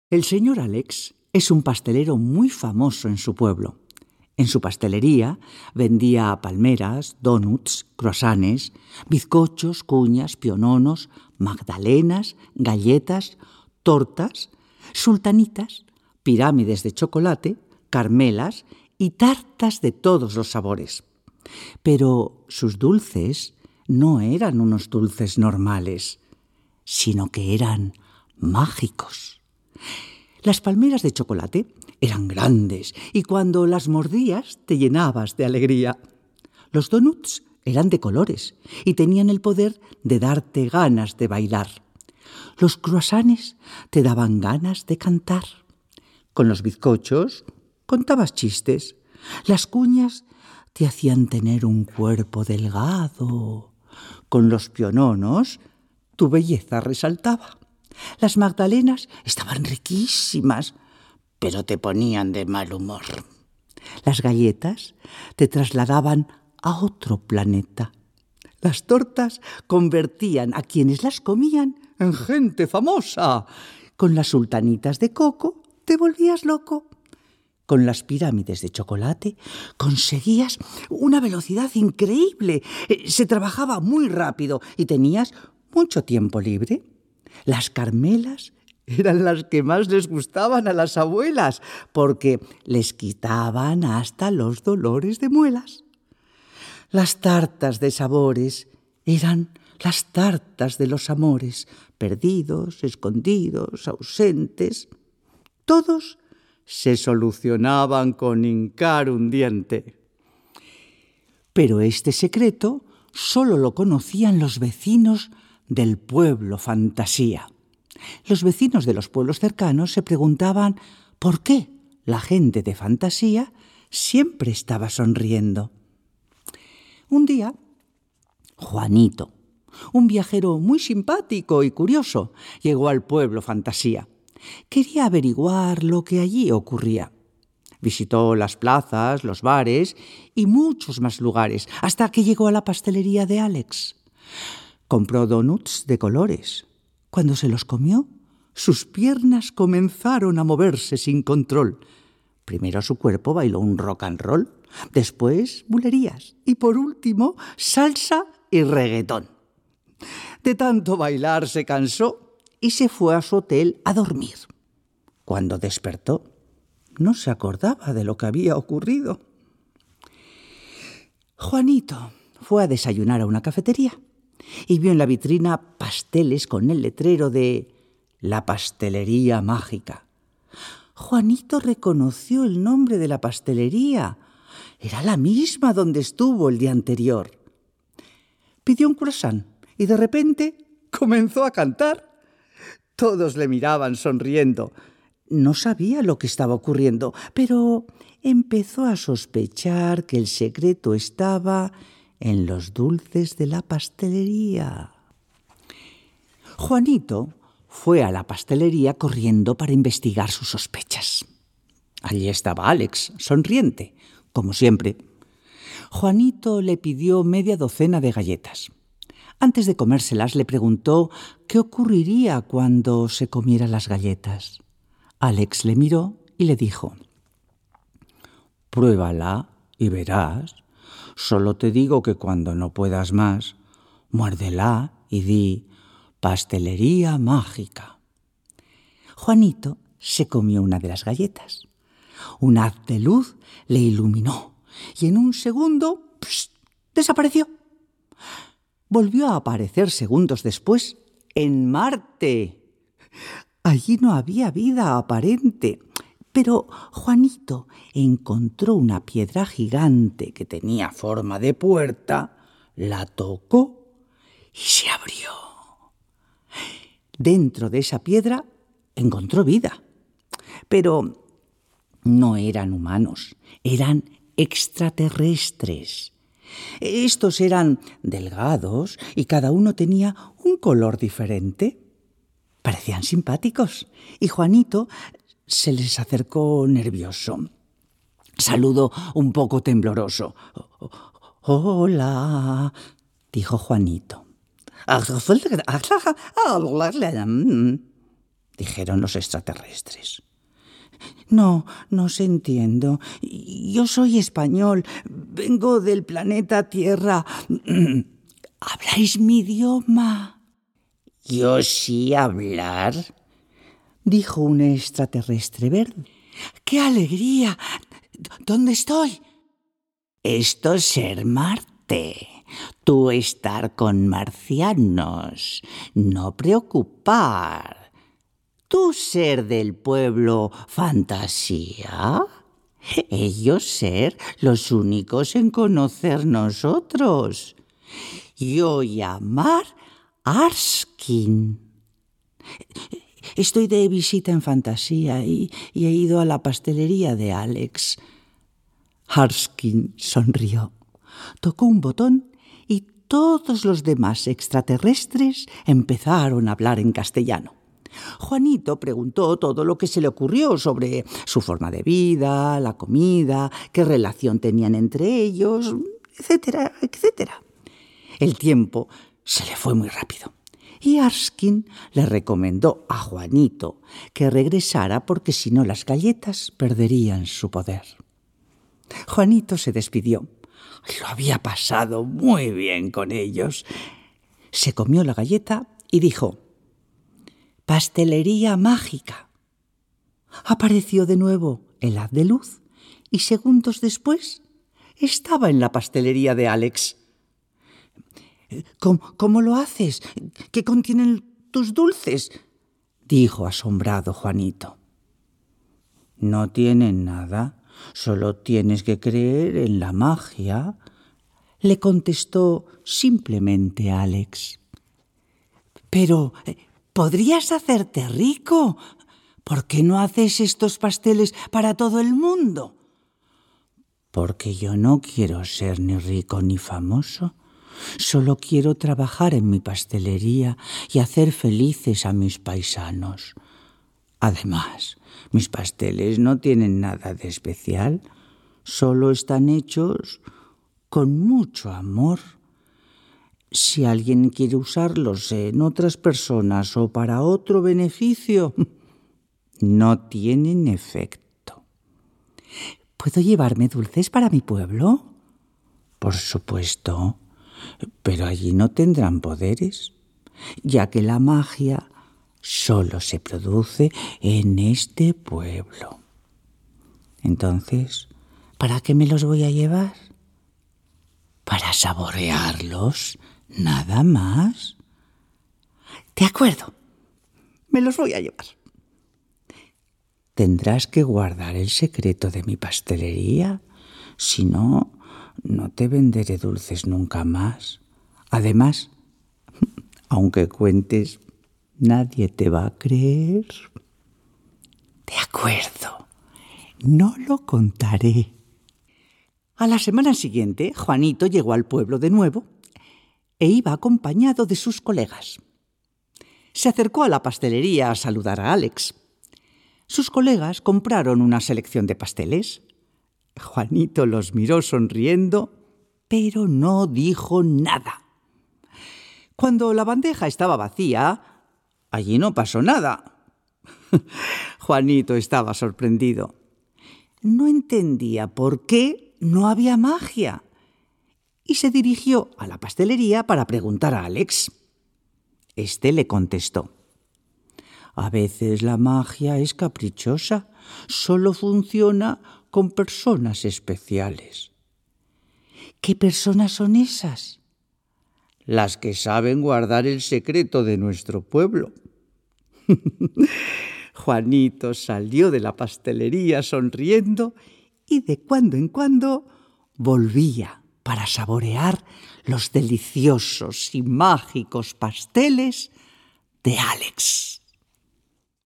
El señor Alex es un pastelero muy famoso en su pueblo. En su pastelería vendía palmeras, donuts, croissants, bizcochos, cuñas, piononos, magdalenas, galletas, tortas, sultanitas, pirámides de chocolate, carmelas y tartas de todos los sabores. Pero sus dulces no eran unos dulces normales, sino que eran mágicos. Las palmeras de chocolate eran grandes y cuando las mordías te llenabas de alegría. Los donuts eran de colores y tenían el poder de darte ganas de bailar. Los croissants te daban ganas de cantar. Con los bizcochos contabas chistes. Las cuñas te hacían tener un cuerpo delgado. Con los piononos tu belleza resaltaba. Las magdalenas estaban riquísimas, pero te ponían de mal humor. Las galletas te trasladaban a otro planeta. Las tortas convertían a quienes las comían en gente famosa. Con las sultanitas de coco te volvías loco. Con las pirámides de chocolate conseguías una velocidad increíble. Se trabajaba muy rápido y tenías mucho tiempo libre. Las carmelas eran las que más les gustaban a las abuelas, porque les quitaban hasta los dolores de muelas. Las tartas de sabores eran las tartas de los amores, perdidos, escondidos, ausentes. Todos se solucionaban con hincar un diente. Pero este secreto solo lo conocían los vecinos del pueblo fantasía. Los vecinos de los pueblos cercanos se preguntaban por qué la gente de fantasía siempre estaba sonriendo. Un día, Juanito, un viajero muy simpático y curioso, llegó al pueblo fantasía. Quería averiguar lo que allí ocurría. Visitó las plazas, los bares y muchos más lugares, hasta que llegó a la pastelería de Alex. Compró donuts de colores. Cuando se los comió, sus piernas comenzaron a moverse sin control. Primero su cuerpo bailó un rock and roll, después bulerías y por último salsa y reggaetón. De tanto bailar se cansó y se fue a su hotel a dormir. Cuando despertó, no se acordaba de lo que había ocurrido. Juanito fue a desayunar a una cafetería y vio en la vitrina pasteles con el letrero de La Pastelería Mágica. Juanito reconoció el nombre de la pastelería. Era la misma donde estuvo el día anterior. Pidió un croissant y de repente comenzó a cantar. Todos le miraban sonriendo. No sabía lo que estaba ocurriendo, pero empezó a sospechar que el secreto estaba en los dulces de la pastelería. Juanito fue a la pastelería corriendo para investigar sus sospechas. Allí estaba Alex, sonriente, como siempre. Juanito le pidió media docena de galletas. Antes de comérselas le preguntó qué ocurriría cuando se comiera las galletas. Alex le miró y le dijo: «Pruébala y verás. Solo te digo que cuando no puedas más, muérdela y di pastelería mágica». Juanito se comió una de las galletas. Un haz de luz le iluminó y en un segundo desapareció. Volvió a aparecer segundos después en Marte. Allí no había vida aparente, pero Juanito encontró una piedra gigante que tenía forma de puerta, la tocó y se abrió. Dentro de esa piedra encontró vida, pero no eran humanos, eran extraterrestres. Estos eran delgados y cada uno tenía un color diferente. Parecían simpáticos y Juanito se les acercó nervioso. Saludó un poco tembloroso. «Hola», dijo Juanito. dijeron los extraterrestres. No os entiendo. Yo soy español. Vengo del planeta Tierra. ¿Habláis mi idioma? Yo sí hablar, dijo un extraterrestre verde. ¡Qué alegría! ¿Dónde estoy? Esto ser Marte. Tú estar con marcianos. No preocupar. Tú ser del pueblo fantasía. Ellos ser los únicos en conocer nosotros. Yo llamar Arskin. Estoy de visita en fantasía y he ido a la pastelería de Alex. Arskin sonrió, tocó un botón y todos los demás extraterrestres empezaron a hablar en castellano. Juanito preguntó todo lo que se le ocurrió sobre su forma de vida, la comida, qué relación tenían entre ellos, etcétera, etcétera. El tiempo se le fue muy rápido y Arskin le recomendó a Juanito que regresara porque si no las galletas perderían su poder. Juanito se despidió. Lo había pasado muy bien con ellos. Se comió la galleta y dijo: «Pastelería mágica». Apareció de nuevo el haz de luz y segundos después estaba en la pastelería de Alex. ¿Cómo lo haces? ¿Qué contienen tus dulces?, dijo asombrado Juanito. No tienen nada, solo tienes que creer en la magia, le contestó simplemente Alex. Pero podrías hacerte rico. ¿Por qué no haces estos pasteles para todo el mundo? Porque yo no quiero ser ni rico ni famoso. Solo quiero trabajar en mi pastelería y hacer felices a mis paisanos. Además, mis pasteles no tienen nada de especial, solo están hechos con mucho amor. Si alguien quiere usarlos en otras personas o para otro beneficio, no tienen efecto. ¿Puedo llevarme dulces para mi pueblo? Por supuesto, pero allí no tendrán poderes, ya que la magia solo se produce en este pueblo. Entonces, ¿para qué me los voy a llevar? Para saborearlos, nada más. De acuerdo, me los voy a llevar. Tendrás que guardar el secreto de mi pastelería, si no, no te venderé dulces nunca más. Además, aunque cuentes, nadie te va a creer. De acuerdo, no lo contaré. A la semana siguiente, Juanito llegó al pueblo de nuevo e iba acompañado de sus colegas. Se acercó a la pastelería a saludar a Alex. Sus colegas compraron una selección de pasteles. Juanito los miró sonriendo, pero no dijo nada. Cuando la bandeja estaba vacía, allí no pasó nada. Juanito estaba sorprendido. No entendía por qué no había magia y se dirigió a la pastelería para preguntar a Alex. Este le contestó: a veces la magia es caprichosa, solo funciona con personas especiales. ¿Qué personas son esas? Las que saben guardar el secreto de nuestro pueblo. Juanito salió de la pastelería sonriendo y de cuando en cuando volvía para saborear los deliciosos y mágicos pasteles de Alex.